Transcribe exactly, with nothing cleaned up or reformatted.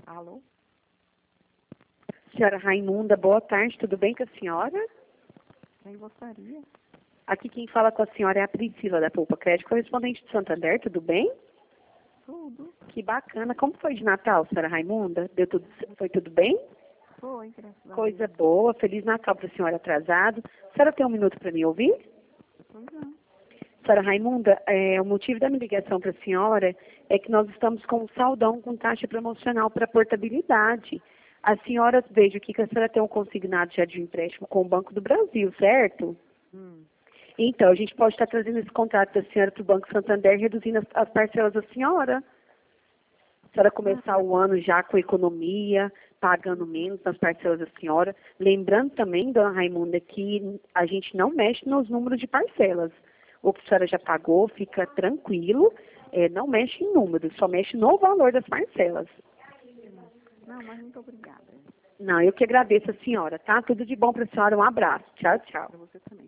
Alô? Senhora Raimunda, boa tarde, tudo bem com a senhora? Quem gostaria? Aqui quem fala com a senhora é a Priscila, da Poupa Crédito, correspondente de Santander, tudo bem? Tudo. Que bacana. Como foi de Natal, senhora Raimunda? Deu tudo, foi tudo bem? Foi, graças a Coisa Deus. boa. Feliz Natal para a senhora atrasado. A senhora tem um minuto para me ouvir? Pois não. Senhora Raimunda, é, o motivo da minha ligação para a senhora é que nós estamos com um saldão com taxa promocional para portabilidade. A senhora, veja aqui que a senhora tem um consignado já de empréstimo com o Banco do Brasil, certo? Hum. Então, a gente pode estar trazendo esse contrato da senhora para o Banco Santander, reduzindo as, as parcelas da senhora. A senhora começar o ano já com economia, pagando menos nas parcelas da senhora. Lembrando também, dona Raimunda, que a gente não mexe nos números de parcelas. O que a senhora já pagou, fica tranquilo, é, não mexe em números, só mexe no valor das parcelas. Não, mas muito obrigada. Não, eu que agradeço a senhora, tá? Tudo de bom para a senhora, um abraço. Tchau, tchau. Para você também.